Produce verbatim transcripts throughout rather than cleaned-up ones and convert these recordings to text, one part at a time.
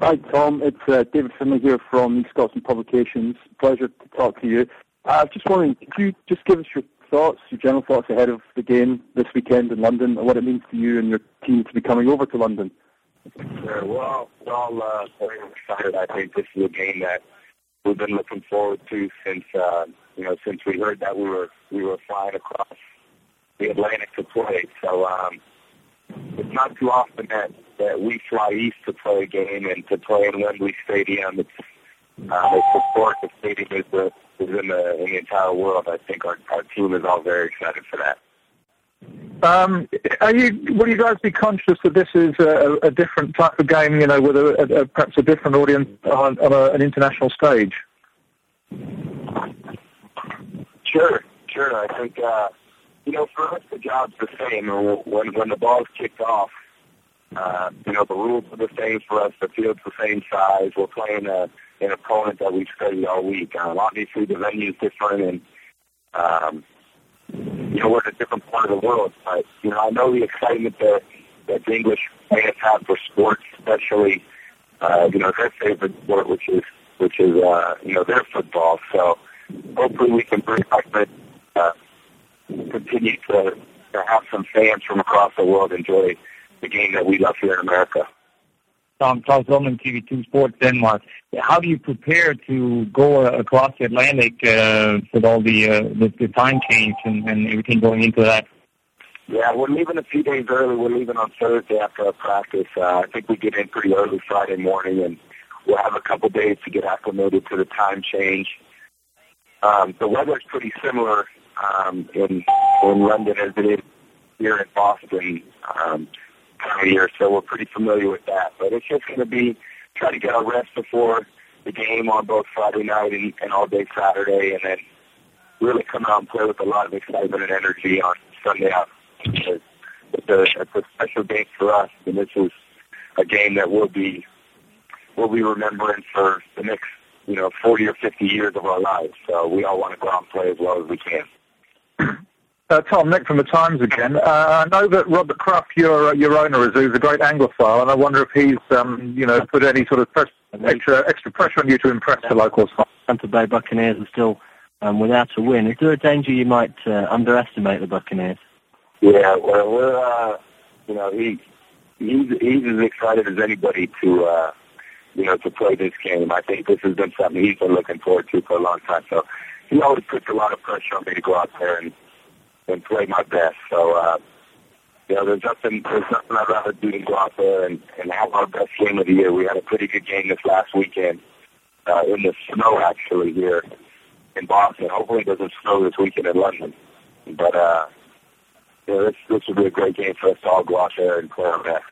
Hi, Tom. It's uh, David Finlay here from Scotsman Publications. Pleasure to talk to you. I was just wondering, could you just give us your thoughts, your general thoughts ahead of the game this weekend in London, and what it means to you and your team to be coming over to London? Sure. Well, we're all uh, very excited. I think this is a game that we've been looking forward to since uh, you know since we heard that we were we were flying across the Atlantic to play. So um, it's not too often that, that we fly east to play a game and to play in Wembley Stadium. It's uh, it's the sport. The stadium is the is in the in the entire world. I think our our team is all very excited for that. Um, are you? Will you guys be conscious that this is a, a different type of game? You know, with a, a, a perhaps a different audience on, on a, an international stage. Sure, sure. I think uh, you know, for us the job's the same. When when the ball's kicked off, uh, you know, the rules are the same for us. The field's the same size. We're playing a, an opponent that we've studied all week. Um, obviously, the venue's different, and um, you know, we're in a different part of the world, but, you know, I know the excitement that, that the English fans have for sports, especially, uh, you know, their favorite sport, which is, which is, uh, you know, their football. So hopefully we can bring back, uh, continue to, to have some fans from across the world enjoy the game that we love here in America. Tom, Charles Ullman, T V two Sports Denmark. How do you prepare to go uh, across the Atlantic uh, with all the, uh, the the time change and, and everything going into that? Yeah, we're leaving a few days early. We're leaving on Thursday after our practice. Uh, I think we get in pretty early Friday morning, and we'll have a couple days to get acclimated to the time change. Um, the weather's pretty similar um, in in London as it is here in Boston. Um, time of year, so we're pretty familiar with that. But it's just going to be try to get our rest before the game on both Friday night and, and all day Saturday, and then really come out and play with a lot of excitement and energy on Sunday afternoon. It's a, it's a special game for us, and this is a game that we'll be we'll be remembering for the next you know forty or fifty years of our lives. So we all want to go out and play as well as we can. Uh, Tom, Nick from the Times again. Uh, I know that Robert Clough, your your owner, is who's a great Anglophile, and I wonder if he's, um, you know, put any sort of press, extra extra pressure on you to impress the locals. Tampa Bay Buccaneers are still um, without a win. Is there a danger you might uh, underestimate the Buccaneers? Yeah, well, we're, uh, you know, he he's he's as excited as anybody to, uh, you know, to play this game. I think this has been something he's been looking forward to for a long time. So he always puts a lot of pressure on me to go out there and. and play my best. So, uh, you know, there's nothing, there's nothing I'd rather do than go out there and, and have our best game of the year. We had a pretty good game this last weekend, uh, in the snow, actually, here in Boston. Hopefully it doesn't snow this weekend in London. But, uh, you know, this, this would be a great game for us to all go out there and play our best.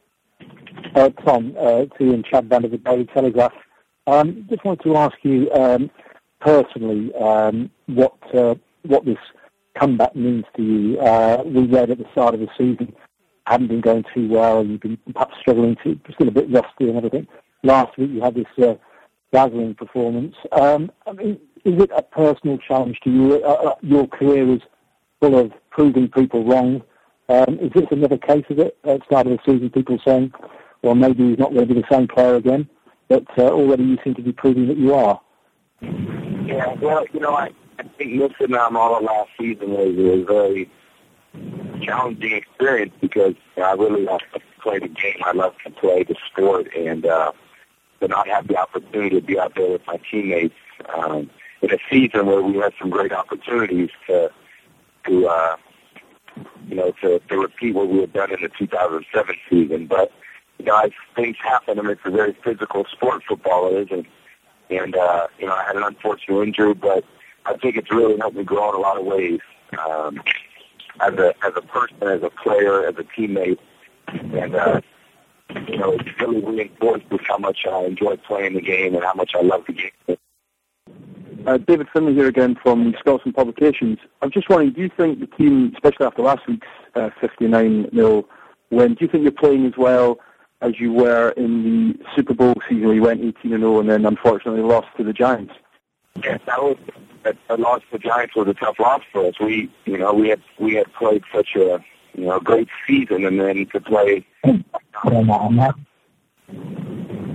Uh, Tom, uh, to you and Chad Van of the Daily Telegraph. Um, just wanted to ask you, um, personally, um, what, uh, what this comeback means to you. Uh, we read at the start of the season, hadn't been going too well, you've been perhaps struggling to, still a bit rusty and everything. Last week you had this uh, dazzling performance. Um, I mean, is it a personal challenge to you? Uh, your career is full of proving people wrong. Um, is this another case of it? At the start of the season, people saying, well, maybe he's not going to be the same player again, but uh, already you seem to be proving that you are. Yeah, well, you know, I I think missing um, all of last season was, was a very challenging experience because you know, I really love to play the game. I love to play the sport, and uh, to not have the opportunity to be out there with my teammates um, in a season where we had some great opportunities to, to uh, you know, to, to repeat what we had done in the two thousand seven season. But you know, as things happen, I mean, it's a very physical sport, football is, and and uh, you know, I had an unfortunate injury, but I think it's really helped me grow in a lot of ways, um, as a as a person, as a player, as a teammate, and uh, you know, it's really reinforced with how much I enjoy playing the game and how much I love the game. Uh, David Finlay here again from Scotsman Publications. I'm just wondering, do you think the team, especially after last week's uh, fifty-nine nil win, do you think you're playing as well as you were in the Super Bowl season where you went eighteen and oh and then unfortunately lost to the Giants? Yes, that was that, that loss to the Giants was a tough loss for us. We, you know, we had we had played such a you know great season, and then to play.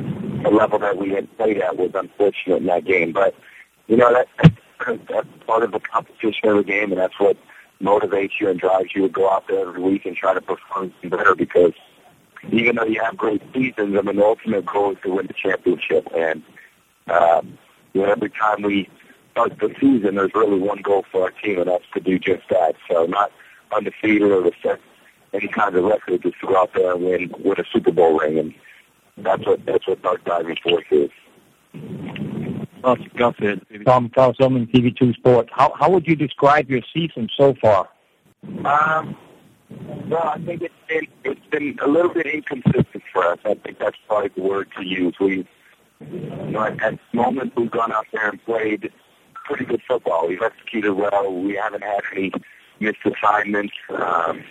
the level that we had played at was unfortunate in that game. But, you know, that, that's, that's part of the competition of the game, and that's what motivates you and drives you to go out there every week and try to perform better, because even though you have great seasons, I mean, the ultimate goal is to win the championship. And, uh, you know, every time we start the season, there's really one goal for our team, and that's to do just that. So not undefeated or to set any kind of record, just to go out there and win, win a Super Bowl ring. And that's what that's what our driving force is. Well, Tom Carlson, T V two Sport. How how would you describe your season so far? Um, well, I think it's been it's been a little bit inconsistent for us. I think that's probably the word to use. We, you know, at, at moments we've gone out there and played pretty good football. We've executed well. We haven't had any missed assignments. Um,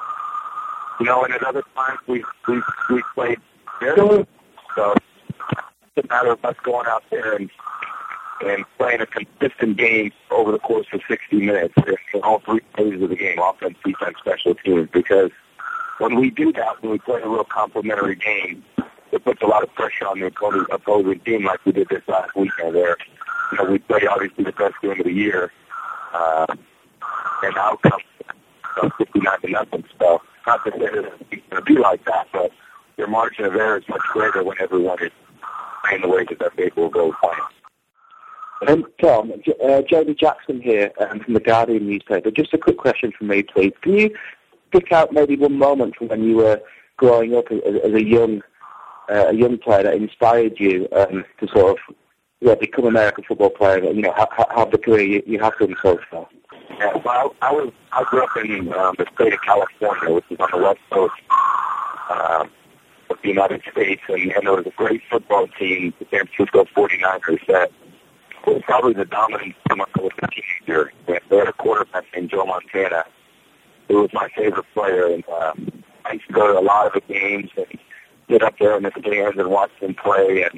you know, and at other times we we we played very. So it's a matter of us going out there and and playing a consistent game over the course of sixty minutes in all three phases of the game, offense, defense, special teams. Because when we do that, when we play a real complementary game, it puts a lot of pressure on the opposing team, like we did this last weekend. There, you know, we played obviously the best game of the year, uh, and outcome uh, fifty-nine to nothing. So not to say that it's going to be like that, but your margin of error is much greater when everyone is playing the way that they're capable of going playing. Um, Tom, uh, Jody Jackson here um, from the Guardian newspaper. Just a quick question from me, please. Can you pick out maybe one moment from when you were growing up as, as a young uh, a young player that inspired you um, to sort of yeah, become an American football player? You know, have, have the career you, you have done so far. Yeah, well, I, I was I grew up in um, the state of California, which is on the west coast um, of the United States, and, and there was a great football team, the San Francisco forty-niners, that was probably the dominant team when I was a teenager. They had a quarterback named Joe Montana, who was my favorite player, and um, I used to go to a lot of the games and get up there in the stands and watch them play. And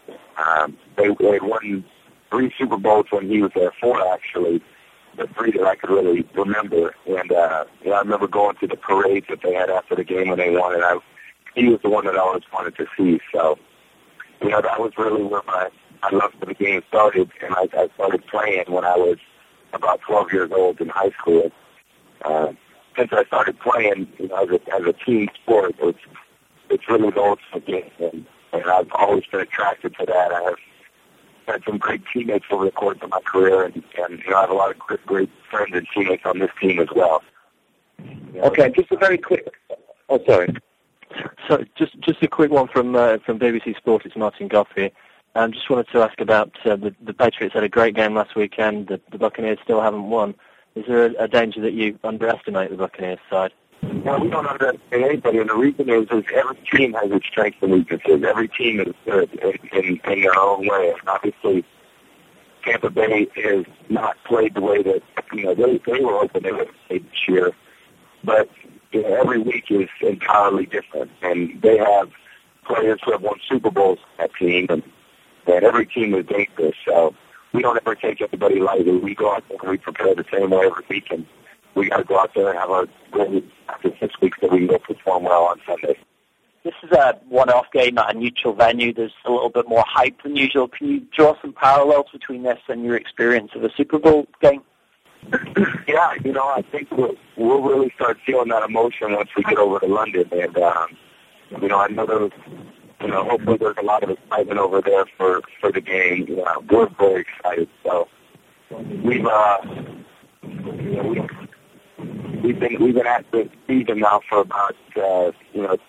um, they they had won three Super Bowls when he was there, four actually, the three that I could really remember. And uh, yeah, I remember going to the parades that they had after the game when they won, and I, he was the one that I always wanted to see. So, you know, that was really where my I love for the game started, and I, I started playing when I was about twelve years old in high school. Uh, since I started playing, you know, as a, as a team sport, it's it's really the ultimate game, and, and I've always been attracted to that. I have had some great teammates over the course of my career, and, and you know, I have a lot of great, great friends and teammates on this team as well. You know, okay, just a very quick. Oh, sorry. So just just a quick one from uh, from B B C Sport. It's Martin Goff here. I um, just wanted to ask about uh, the, the Patriots had a great game last weekend. The, the Buccaneers still haven't won. Is there a, a danger that you underestimate the Buccaneers side? No, we don't underestimate anybody, and the reason is, is every team has its strengths and weaknesses. Every team is good in, in, in their own way. And obviously, Tampa Bay has not played the way that, you know, they, they were hoping they would play this year. But, you know, every week is entirely different, and they have players who have won Super Bowls on that team, and and every team is dangerous, so we don't ever take everybody lightly. We go out there and we prepare the same way every week, and we got to go out there and have our goal after six weeks that we can go perform well on Sunday. This is a one-off game at a neutral venue. There's a little bit more hype than usual. Can you draw some parallels between this and your experience of a Super Bowl game? Yeah, you know, I think we'll, we'll really start feeling that emotion once we get over to London, and, um, you know, I know there was, You know, hopefully there's a lot of excitement over there for, for the game. You know, we're very excited. So we've uh, you know, we, we've been we've been at the season now for about uh, you know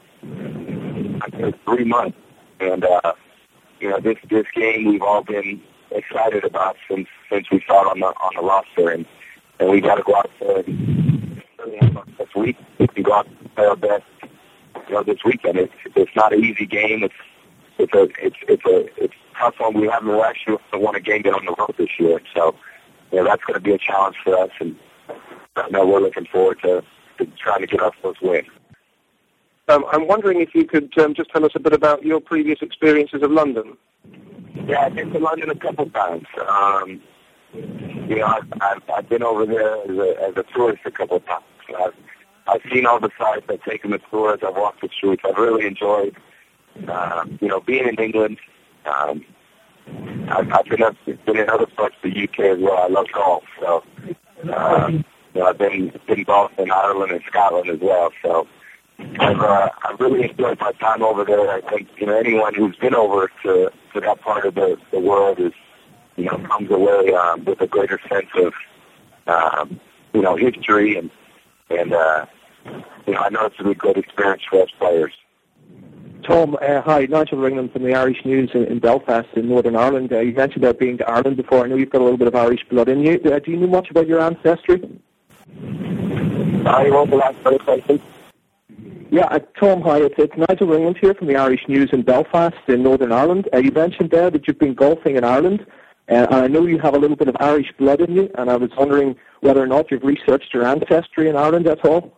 I think three months, and uh, you know this this game we've all been excited about since since we saw it on the on the roster, and and we got to go out there and really have our best week. We can go out and play our best. You know, this weekend it's it's not an easy game. It's it's a it's it's a it's a tough one. We haven't actually won a game on the road this year, so you know that's going to be a challenge for us. And you know, we're looking forward to, to trying to get our first win. Um, I'm wondering if you could um, just tell us a bit about your previous experiences of London. Yeah, I've been to London a couple times. Um, you know, I've, I've I've been over there as a as a tourist a couple of times. I've, I've seen all the sites. I've taken the tours. I've walked the streets. I've really enjoyed uh, you know, being in England, um, I've, I've been, up, been in other parts of the U K as well. I love golf, so uh, you know, I've been been golf in Ireland and Scotland as well. So I've uh, I've really enjoyed my time over there. I think you know anyone who's been over to to that part of the, the world is you know comes away um, with a greater sense of um, you know history and and uh, you know I know it's a really great experience for us players. Tom, uh, hi, Nigel Ringland from the Irish News in, in Belfast in Northern Ireland. Uh, you mentioned about being to Ireland before. I know you've got a little bit of Irish blood in you. Uh, do you know much about your ancestry? Sorry, what was the last part of the question? Yeah, uh, Tom, hi, it's, it's Nigel Ringland here from the Irish News in Belfast in Northern Ireland. Uh, you mentioned there that you've been golfing in Ireland, uh, and I know you have a little bit of Irish blood in you, and I was wondering whether or not you've researched your ancestry in Ireland at all.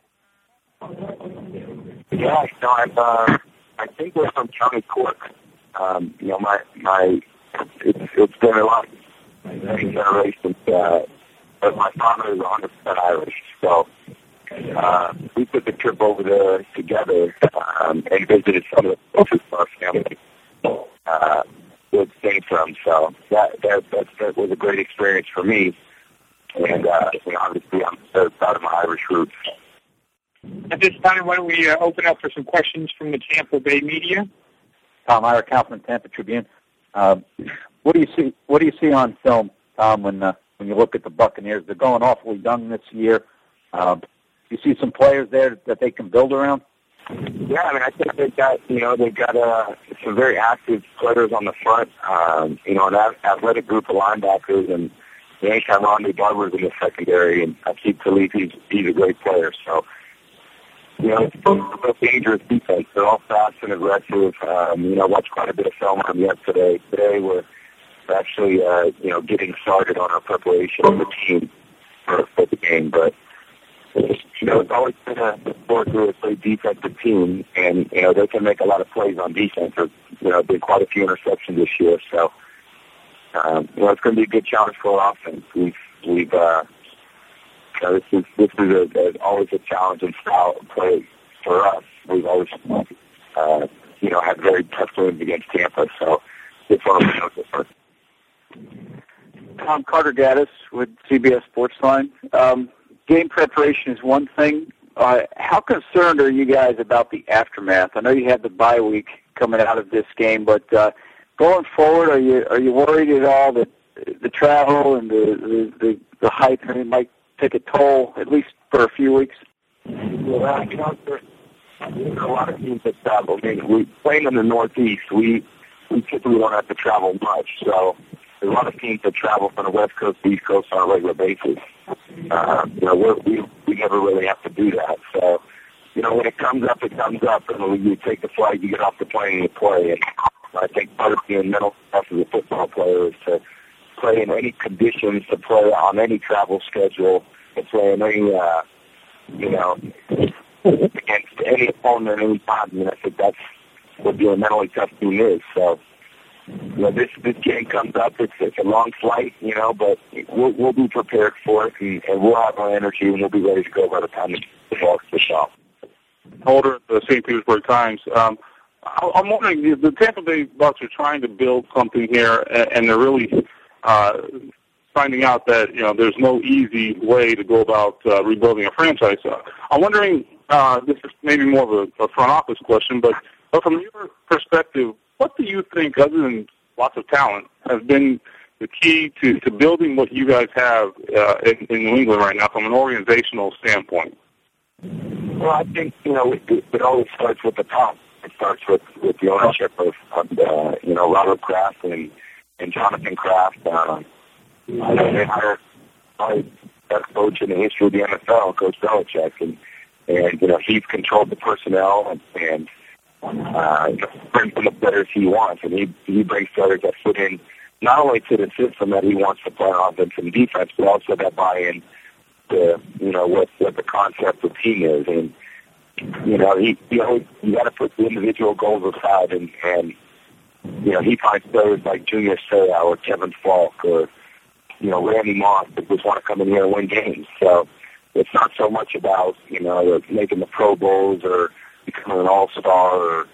Yeah, no, I've, uh, I think we're from County Cork. Um, you know, my, my, it's, it's been a lot of many generations, uh, but my father is one hundred percent Irish, so uh, we took a trip over there together um, and visited some of the places our family uh, would came from, so that, that, that, that was a great experience for me, and uh, you know, obviously I'm so proud of my Irish roots. At this time, why don't we uh, open up for some questions from the Tampa Bay media? Tom Ira, Kaufman, Tampa Tribune. Uh, what do you see? What do you see on film, Tom? When uh, when you look at the Buccaneers, they're going awfully young this year. Uh, you see some players there that they can build around. Yeah, I mean, I think they've got you know they've got uh, some very active players on the front. Um, you know, an athletic group of linebackers, and you know, Rodney Barber's in the secondary, and Aqib Talib, he's he's a great player. So. You know, it's a dangerous defense. They're all fast and aggressive. Um, you know, I watched quite a bit of film on them yesterday. Today we're actually, uh, you know, getting started on our preparation of the team for, for the game. But, you know, it's always been a sport to a great defensive team, and, you know, they can make a lot of plays on defense. There's, you know, been quite a few interceptions this year. So, um, you know, it's going to be a good challenge for our offense. We've, we've, uh, Uh, this is this is a, a, always a challenging style of play for us. We've always, uh, you know, had very tough games against Tampa, so it's one of no different. Tom Carter Gaddis with C B S Sportsline. Um, game preparation is one thing. Uh, how concerned are you guys about the aftermath? I know you have the bye week coming out of this game, but uh, going forward, are you are you worried at all that the travel and the the, the, the hype I mean, might take a toll, at least for a few weeks? Well, you know, there's, there's a lot of teams that travel. I mean, we playing in the Northeast, we we typically don't have to travel much. So there's a lot of teams that travel from the West Coast to the East Coast on a regular basis. Uh, you know, we're, we we never really have to do that. So, you know, when it comes up, it comes up, and when you take the flight, you get off the plane and you play. And I think part of being mental tough as a football player is to play in any conditions, to play on any travel schedule, to play in any, uh, you know, against any opponent at any time. And I think that's what being a mentally tough team is. So, you know, this this game comes up. It's it's a long flight, you know, but we'll we'll be prepared for it, and, and we'll have our energy, and we'll be ready to go by the time the ball kicks off. Holder at the Saint Petersburg Times. Um, I'm wondering, the Tampa Bay Bucs are trying to build something here, and they're really Uh, finding out that, you know, there's no easy way to go about uh, rebuilding a franchise. Uh, I'm wondering, uh, this is maybe more of a, a front office question, but, but from your perspective, what do you think, other than lots of talent, has been the key to, to building what you guys have uh, in, in New England right now from an organizational standpoint? Well, I think, you know, it, it always starts with the top. It starts with, with the ownership of, of uh, you know, Robert Kraft and and Jonathan Kraft. Um, I know they hired probably the best coach in the history of the N F L, Coach Belichick, and, and you know, he's controlled the personnel and, and uh, you know, brings in the players he wants, and he, he brings players that fit in not only to the system that he wants to play on offense and defense, but also that buy in to, you know, what, what the concept of team is. And, you know, he, he always, you got to put the individual goals aside, and, and you know, he finds players like Junior Seau or Kevin Falk or, you know, Randy Moss that just want to come in here and win games. So it's not so much about, you know, making the Pro Bowls or becoming an all-star or,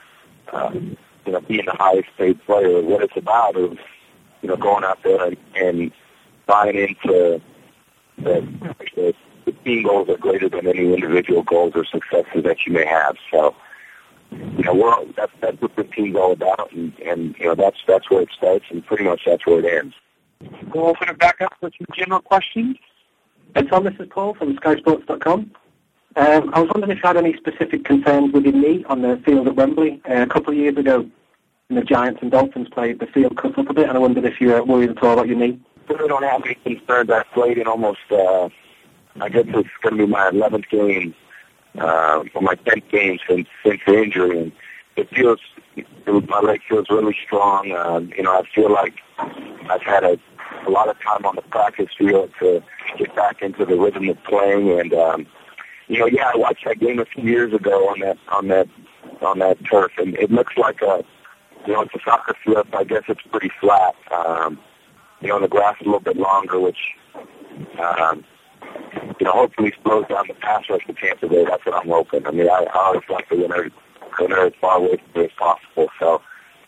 uh, you know, being the highest paid player. What it's about is, you know, going out there and, and buying into the, the, the team goals are greater than any individual goals or successes that you may have. So, you know, we're, that's, that's what the team's all about, and, and, you know, that's, that's where it starts, and pretty much that's where it ends. We'll open it back up for some general questions. Hey, Tom, this is Paul from Sky Sports dot com. Um, I was wondering if you had any specific concerns with your knee on the field at Wembley. Uh, a couple of years ago, when the Giants and Dolphins played, the field cut up a bit, and I wondered if you were worried at all about your knee. I really don't have any concerns. I've played in almost, uh, I guess it's going to be my eleventh game, uh, or my tenth game since, since the injury, and it feels, it, my leg feels really strong. Uh, you know, I feel like I've had a, a lot of time on the practice field to get back into the rhythm of playing, and, um, you know, yeah, I watched that game a few years ago on that, on that, on that turf, and it looks like a, you know, it's a soccer field, I guess it's pretty flat. Um, you know, the grass is a little bit longer, which, um, you know, hopefully slows down the pass rush to Tampa Bay. That's what I'm hoping. I mean, I, I always like to win as far away from it as possible. So,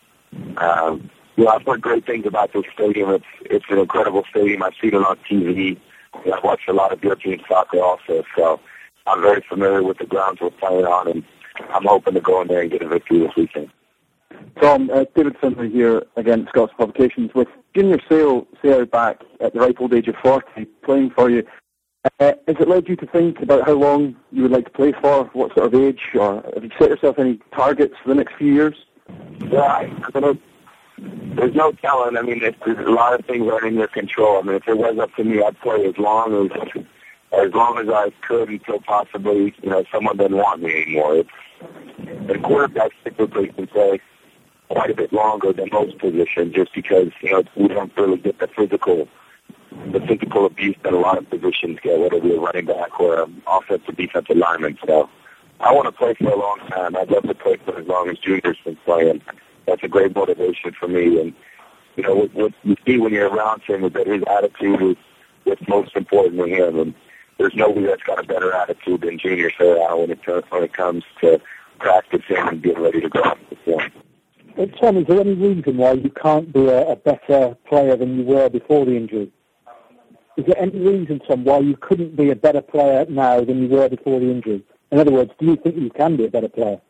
um, you know, I've heard great things about this stadium. It's it's an incredible stadium. I've seen it on T V. And I've watched a lot of European soccer also. So I'm very familiar with the grounds we're playing on, and I'm hoping to go in there and get a victory this weekend. Tom, uh, David Finlay here against Scots Publications. With Junior Sale, Sale back at the ripe old age of forty, playing for you, uh, has it led you to think about how long you would like to play for, what sort of age, or have you set yourself any targets for the next few years? Yeah, I, I mean, there's no telling. I mean, it's, there's a lot of things aren't in your control. I mean, if it was up to me, I'd play as long as as long as I could until possibly, you know, someone doesn't want me anymore. It's, and quarterbacks typically can play quite a bit longer than most positions, just because, you know, we don't really get the physical, the physical abuse that a lot of positions get, whether we're running back or um, offensive, defensive lineman. So I want to play for a long time. I'd love to play for as long as Junior's been playing. That's a great motivation for me. And, you know, what, what you see when you're around him is that his attitude is what's most important to him. And there's nobody that's got a better attitude than Junior Seau when it, when it comes to practicing and being ready to go out and perform. Tom, is there any reason why you can't be a, a better player than you were before the injury? Is there any reason, Tom, why you couldn't be a better player now than you were before the injury? In other words, do you think you can be a better player?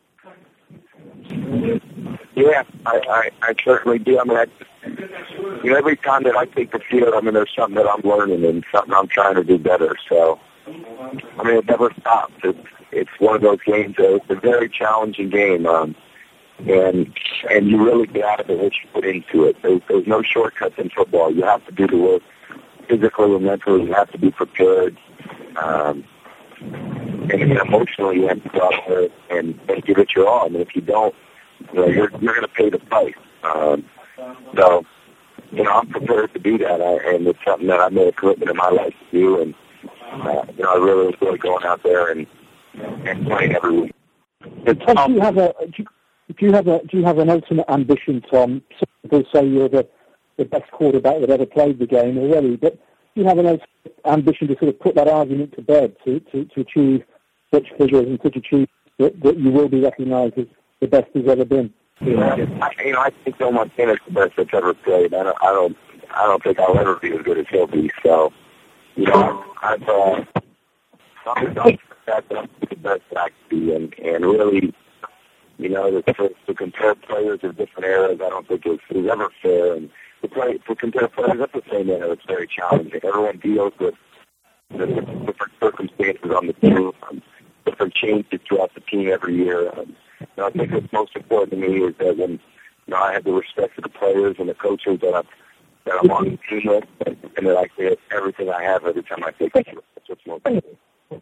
Yeah, I, I, I certainly do. I mean, I, you know, every time that I take the field, I mean, there's something that I'm learning and something I'm trying to do better. So, I mean, it never stops. It's, it's one of those games that it's a very challenging game. Um, And and you really get out of it what you put into it. There's, there's no shortcuts in football. You have to do the work physically and mentally. You have to be prepared. Um, and, and emotionally, you have to go out there and, and give it your all. And if you don't, you know, you're, you're going to pay the price. Um, so, you know, I'm prepared to do that. I, and it's something that I made a commitment in my life to do. And, uh, you know, I really enjoy going out there and, and playing every week. Tom, do you have a... Do you, Do you have a do you have an ultimate ambition, Tom? Some people say you're the, the best quarterback that ever played the game already, but do you have an ultimate ambition to sort of put that argument to bed to, to, to achieve such figures and such achieve that, that you will be recognised as the best there's ever been? Yeah, I, you know, I think Joe Montana is the best that's ever played. I don't, I don't, I don't think I'll ever be as good as he'll be. So, you know, I've uh, I've done that, that I'm the best that I can be, and and really. You know, to, to compare players of different eras, I don't think it's, it's ever fair. And to, play, to compare players of the same era, it's very challenging. Everyone deals with the different circumstances on the team, um, different changes throughout the team every year. Um, you know, I think what's most important to me is that when you know, I have the respect for the players and the coaches that I'm, that I'm on the team with, and, and that I get everything I have every time I take a trip. That's what's most important.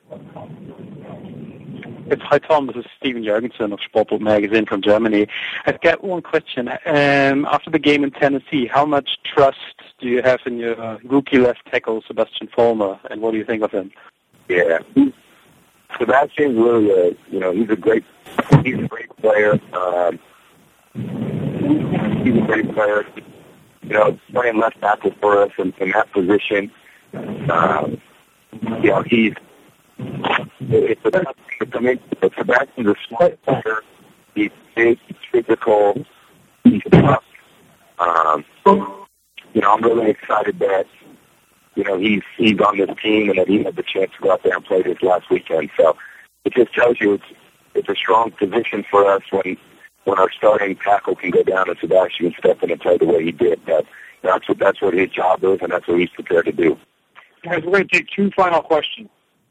It's hi Tom, this is Stephen Jurgensen of Sportbild magazine from Germany. I've got one question. Um, after the game in Tennessee, how much trust do you have in your uh, rookie left tackle, Sebastian Vollmer, and what do you think of him? Yeah, Sebastian's really a, you know, he's a great, he's a great player. Um, he's a great player. You know, playing left tackle for us in, in that position. Um, you know, he's, it's a tough thing to come in, but Sebastian's a smart player. He's big, he's physical, he's tough. Um, you know, I'm really excited that, you know, he's he's on this team and that he had the chance to go out there and play this last weekend. So it just tells you it's it's a strong position for us when when our starting tackle can go down and Sebastian can step in and play the way he did. But that's what that's what his job is, and that's what he's prepared to do. Guys, we're going to take two final questions.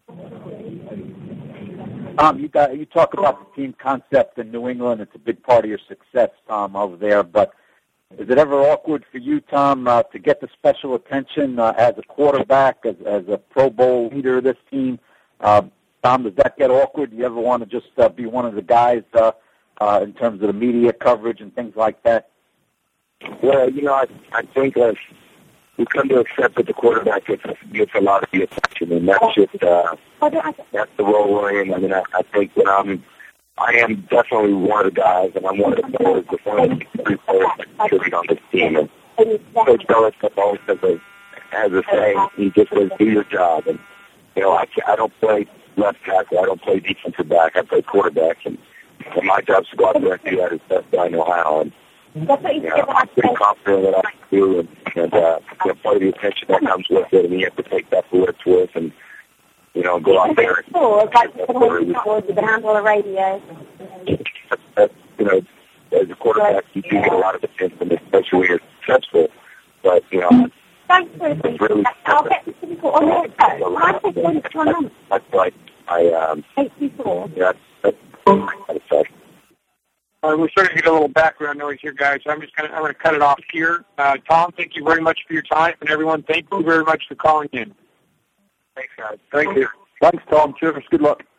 Tom, you got, you talk about the team concept in New England. It's a big part of your success, Tom, over there. But is it ever awkward for you, Tom, uh, to get the special attention uh, as a quarterback, as, as a Pro Bowl leader of this team? Uh, Tom, does that get awkward? Do you ever want to just uh, be one of the guys uh, uh, in terms of the media coverage and things like that? Well, you know, I, I think uh, we come to accept that the quarterback gets, gets a lot of the attention, and that's just uh, that's the role we're in. I mean, I, I think that I'm, I am definitely one of the guys, and I'm one of the players, the one of the three players that contribute on this team. And Coach Belichick always has a, has a saying, he just says, do your job. And, you know, I, I don't play left tackle, I don't play defensive back, I play quarterback, and, and my job is to go out there and do that as best I know how. And, you know, I'm pretty confident that I can do, and, and uh, you know, part of the attention that comes with it, and you have to take that for what it's worth, and, you know, go out there. And, handle the radio. That, you know, as a quarterback, you do get a lot of attention, especially when you're successful. But, you know, it's really I'll get the people on there. I think one is one on. That's like I, um, yeah, that's, that's, that's All right, we're starting to get a little background noise here, guys. So I'm just going to I'm going to cut it off here. Uh, Tom, thank you very much for your time, and everyone, thank you very much for calling in. Thanks, guys. Thank you. Thanks, Tom. Cheers. Good luck.